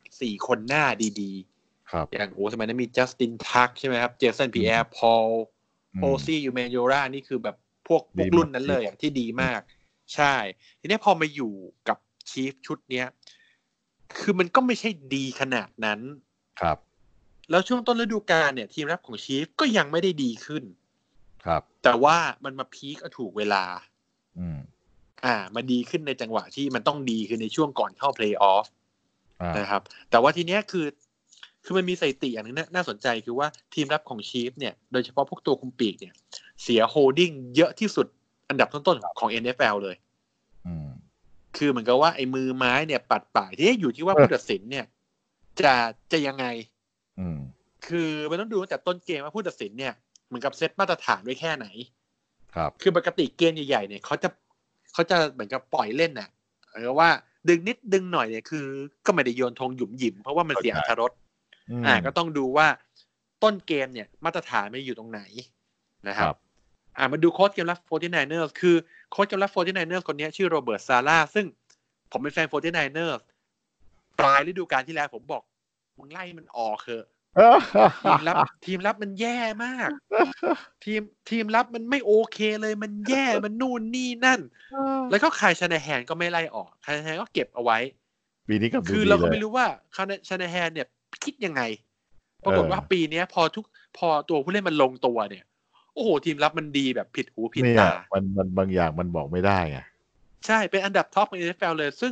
4คนหน้าดีๆอย่างสมัยนั้นมีจัสตินทักใช่ไหมครับเจสันพีแอร์พอลโอซี่ยูเมนโยรานี่คือแบบพวกรุ่นนั้นเลยที่ดีมากใช่ทีนี้พอมาอยู่กับชีฟชุดเนี้ยคือมันก็ไม่ใช่ดีขนาดนั้นครับแล้วช่วงต้นฤดูกาลเนี่ยทีมรับของชีฟก็ยังไม่ได้ดีขึ้นครับแต่ว่ามันมาพีคถูกเวลามาดีขึ้นในจังหวะที่มันต้องดีคือในช่วงก่อนเข้าเพลย์ออฟนะครับแต่ว่าทีเนี้ยคือมันมีสถิติอย่างนึงน่าสนใจคือว่าทีมรับของชีฟเนี่ยโดยเฉพาะพวกตัวคุมปีกเนี่ยเสียโฮลดิ้งเยอะที่สุดอันดับต้นๆของ NFL เลยคือเหมือนกับว่าไอ้มือไม้เนี่ยปัดป่ายที่อยู่ที่ว่าผู้ตัดสินเนี่ยจะยังไงคือมันต้องดูตั้งแต่ต้นเกมว่าผู้ตัดสินเนี่ยเหมือนกับเซตมาตรฐานไว้แค่ไหนครับคือปกติเกมใหญ่ๆเนี่ยเขาจะเหมือนกับปล่อยเล่นน่ะหรือว่าดึงนิดดึงหน่อยเนี่ยคือก็ไม่ได้โยนธงหยุมหยิมเพราะว่ามันเสียอรรถรสก็ต้องดูว่าต้นเกมเนี่ยมาตรฐานมันอยู่ตรงไหนนะครับมาดูโค้ชเกมรับ 49ers คือโค้ชเกมรับ 49ers คนนี้ชื่อโรเบิร์ตซาร่าซึ่งผมเป็นแฟน 49ers ปลายฤดูกาลที่แล้วผมบอกมึงไล่มันออกเถอะทีมรับมันแย่มากทีมรับมันไม่โอเคเลยมันแย่มันนู่นนี่นั่นแล้วก็ไคลชานาแฮนก็ไม่ไล่ออกไคลชานาแฮนก็เก็บเอาไว้ปีนี้ก็คือเราก็ไม่รู้ว่าชานาแฮนเนี่ยคิดยังไงปรากฏว่าปีนี้พอตัวผู้เล่นมันลงตัวเนี่ยโอ้โหทีมรับมันดีแบบผิดหูผิดตามันบางอย่างมันบอกไม่ได้ไงใช่เป็นอันดับท็อปของ NFL เลยซึ่ง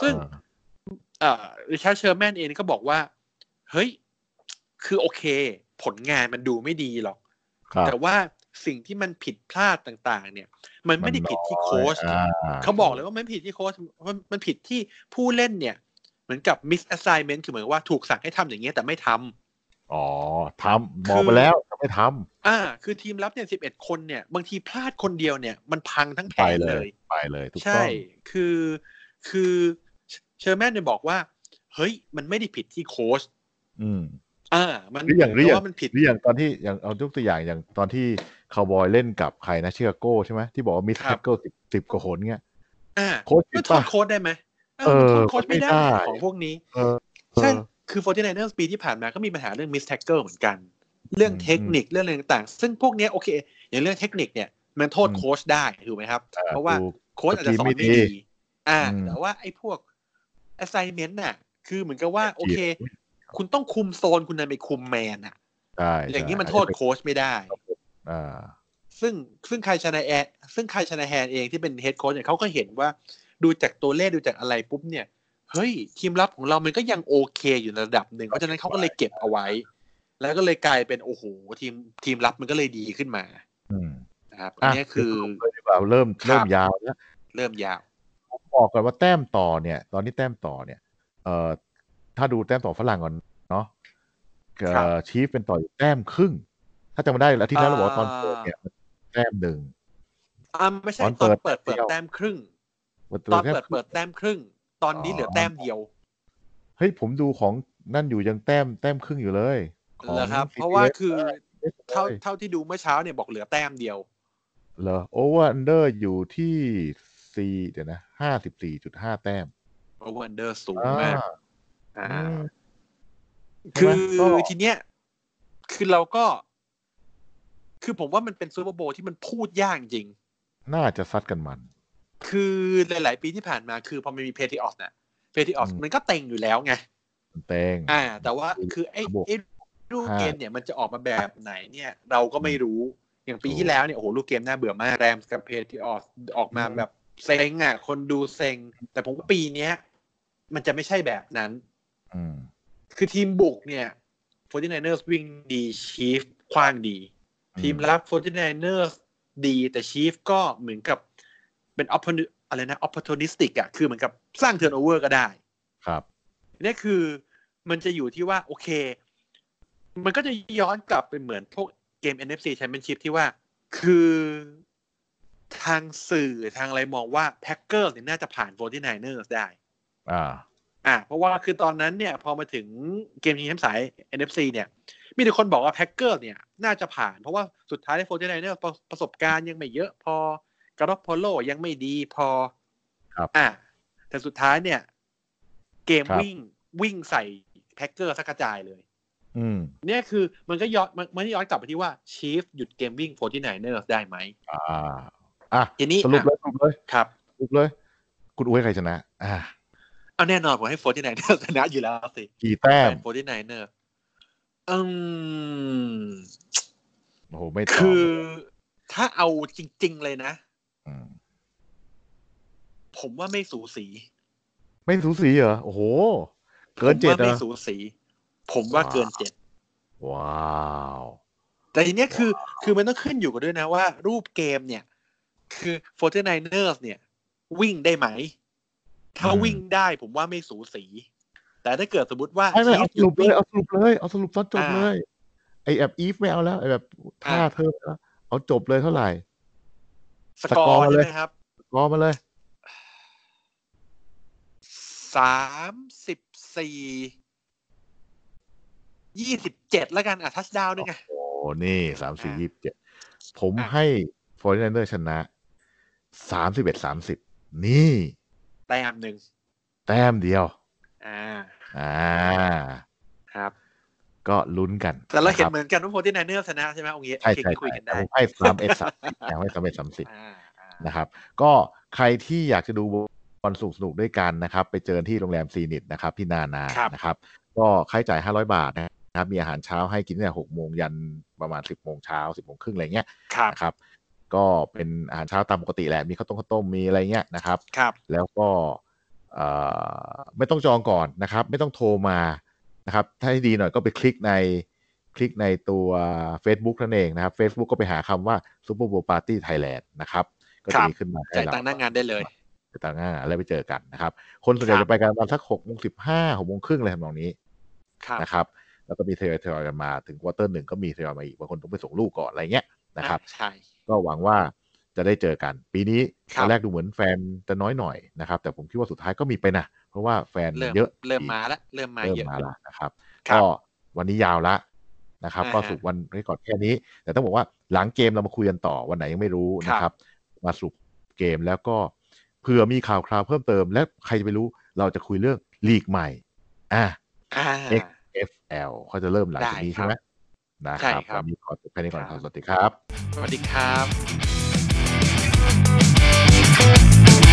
ริชาร์ดเชอร์แมนเองก็บอกว่าเฮ้ยคือโอเคผลงานมันดูไม่ดีหรอกแต่ว่าสิ่งที่มันผิดพลาดต่างๆเนี่ยมันไม่ได้ผิดที่โค้ชเขาบอกเลยว่ามันผิดที่โค้ชมันผิดที่ผู้เล่นเนี่ยเหมือนกับ miss assignment คือเหมือนว่าถูกสั่งให้ทำอย่างเงี้ยแต่ไม่ทำทำบอกไปแล้วไม่ทำคือทีมรับเนี่ย11 คนเนี่ยบางทีพลาดคนเดียวเนี่ยมันพังทั้งแผนเลยไปเลยถูกต้องใช่คือเชอร์แมนเนี่ยบอกว่าเฮ้ยมันไม่ได้ผิดที่โค้ชมันอย่างว่ามันผิดหรืออย่างตอนที่อย่างเอายกตัวอย่างอย่างตอนที่คาวบอยเล่นกับใครนะชิคาโก้ใช่ไหมที่บอกว่ามิสแท็กเกิล10 กว่าคนเงี้ยโค้ชโทษโค้ชได้ไหมโค้ชไม่ได้ของพวกนี้ใช่คือ 49ers ปีที่ผ่านมาก็มีปัญหาเรื่องมิสแท็กเกิลเหมือนกันเรื่องเทคนิคเรื่องอะไรต่างๆซึ่งพวกนี้โอเคอย่างเรื่องเทคนิคเนี่ยมันโทษโค้ชได้ถูกไหมครับเพราะว่าโค้ชอาจจะสอนไม่ดีแต่ว่าไอ้พวก assignment น่ะคือเหมือนกับว่าโอเคคุณต้องคุมโซนคุณไปคุมแมนอ่ะอย่างนี้มันโทษโค้ชไม่ได้ซึ่งใครชนะแฮนเองที่เป็นเฮดโค้ชเนี่ยเขาก็เห็นว่าดูจากตัวเลขดูจากอะไรปุ๊บเนี่ยเฮ้ยทีมรับของเรามันก็ยังโอเคอยู่ระดับหนึ่งเพราะฉะนั้นเขาก็เลยเก็บเอาไว้แล้วก็เลยกลายเป็นโอ้โหทีมรับมันก็เลยดีขึ้นมานะครับอันนี้คือเริ่มยาวแล้วเริ่มยาวผมบอกก่อนว่าแต้มต่อเนี่ยตอนนี้แต้มต่อเนี่ยถ้าดูแต้มต่อฝรั่งก่อนเนาะชีฟเป็นต่ออยู่แต้มครึ่งถ้าจำไม่ได้แล้วที่แล้วเราบอกตอนเปิดเนี่ยแต้มหนึ่งไม่ใช่ตอนเปิดแต้มครึ่งตอนเปิดแต้มครึ่งตอนนี้เหลือแต้มเดียวเฮ้ยผมดูของนั่นอยู่ยังแต้มครึ่งอยู่เลยเหรอครับเพราะว่าคือเท่าที่ดูเมื่อเช้าเนี่ยบอกเหลือแต้มเดียวเหรอโอเวอร์อันเดอร์อยู่ที่เดี๋ยวนะ54.5 แต้มโอเวอร์อันเดอร์สูงมากคือทีเนี้ยคือเราก็คือผมว่ามันเป็นซูเปอร์โบว์ที่มันพูดยากจริงน่าจะซัดกันมันคือหลายๆปีที่ผ่านมาคือพอมันมีเพทิออสเนี่ยเพทิออสมันก็เต็งอยู่แล้วไงเต็งแต่ว่าคือไอ้ลูกเกมเนี่ยมันจะออกมาแบบไหนเนี่ยเราก็ไม่รู้อย่างปีที่แล้วเนี่ยโอ้โหลูกเกมน่าเบื่อมากแรมส์กับเพทิออสออกมาแบบเซ็งคนดูเซ็งแต่ผมว่าปีนี้มันจะไม่ใช่แบบนั้นคือทีมบุกเนี่ย 49ers วิ่งดีชีฟขว้างดีทีมรับ 49ers ดีแต่ชีฟก็เหมือนกับเป็นopportunistic อ่ะคือเหมือนกับสร้าง turnover ก็ได้ครับนี่คือมันจะอยู่ที่ว่าโอเคมันก็จะย้อนกลับไปเหมือนพวกเกม NFC Championship ที่ว่าคือทางสื่อทางอะไรมองว่า Packers เนี่ยน่าจะผ่าน 49ers ได้เพราะว่าคือตอนนั้นเนี่ยพอมาถึงเกมชิงแชมป์สาย NFC เนี่ยมีแต่คนบอกว่า Packers เนี่ยน่าจะผ่านเพราะว่าสุดท้ายใน 49ers ประสบการณ์ยังไม่เยอะพอกาโรโพโลยังไม่ดีพอแต่สุดท้ายเนี่ยเกมวิ่งใส่แพ็คเกอร์สักกระจายเลยเนี่ยคือมันก็ย้อนกลับไปที่ว่าชีฟหยุดเกมวิ่ง 49ers ได้ไหมทีนี้สรุปเลยครับสรุปเลยคุณอุ้ยใครชนะเอาแน่นอนผมให้ 49ers ชนะอยู่แล้วสิกี่แต้ม 49ers โอ้โหไม่คือถ้าเอาจริงๆเลยนะผมว่าไม่สูสีเหรอโอ้โหเกิน7 เหรอไม่สูสีผมว่าเกิน7 ว้าวแต่ทีเนี้ยคือมันต้องขึ้นอยู่กันด้วยนะว่ารูปเกมเนี่ยคือ 49ers เนี่ยวิ่งได้ไหมถ้าวิ่งได้ผมว่าไม่สูสีแต่ถ้าเกิดสมมติว่าเอาสรุปตอนจบเลยไอ้แบบอีฟไม่เอาแล้วไอ้แบบท่าเธอเอาจบเลยเท่าไหร่สกอร์ใช่ไหมครับสกอร์มาเลย 34-27แล้วกันทัชดาวน์ด้วยไงโอ้นี่34-27ผมให้ 49ers ชนะ31-30นี่แต้มหนึ่งแต้มเดียวครับก็ลุ้นกันแต่เราเห็นเหมือนกันว่า 49ers ชนะใช่ไหมองค์นี้คุยกันได้ผมให้31-30ยังไม่31-30นะครับก็ใครที่อยากจะดูบอลสนุกด้วยกันนะครับไปเจอที่โรงแรมซีนิตนะครับที่นานะครับก็ค่าใช้จ่าย500 บาทนะครับมีอาหารเช้าให้กินตั้งแต่ 6 โมงยันประมาณ 10 โมงเช้า 10 โมงครึ่งอะไรเงี้ยนะครับก็เป็นอาหารเช้าตามปกติแหละมีข้าวต้มมีอะไรเงี้ยนะครับแล้วก็ไม่ต้องจองก่อนนะครับไม่ต้องโทรมานะครับถ้าให้ดีหน่อยก็ไปคลิกในคลิกในตัว Facebook นั่นเองนะครับ Facebook ก็ไปหาคำว่า Super Bowl Party Thailand นะครับก็จะมีขึ้นมาให้เราจ่ายตังค์หน้างานได้เลยจ่ายตังค์หน้างานแล้วไปเจอกันนะครับคนส่วนใหญ่จะไปกันประมาณสัก 6:15 6:30 อะไรทำนองนี้นะครับแล้วก็มีทยอยกันมาถึงควอเตอร์1ก็มีทยอยมาอีกบางคนต้องไปส่งลูกก่อนอะไรเงี้ยนะครับใช่ก็หวังว่าจะได้เจอกันปีนี้ตอนแรกดูเหมือนแฟนจะน้อยหน่อยนะครับแต่ผมคิดว่าสุดท้ายก็มีไปนะเพราะว่าแฟนเยอะเริ่มมาแล้วเริ่มมาเยอะแล้วนะครับก็วันนี้ยาวละนะครับก็สรุปวันนี้ก่อนแค่นี้แต่ต้องบอกว่าหลังเกมเรามาคุยกันต่อวันไหนยังไม่รู้นะครับมาสรุปเกมแล้วก็เผื่อมีข่าวคราวเพิ่มเติมและใครจะไปรู้เราจะคุยเรื่องลีกใหม่XFL เขาจะเริ่มหลังจากนี้ใช่ไหมนะครับวันนี้ขอจบแค่นี้ก่อนครับสวัสดีครับสวัสดีครับ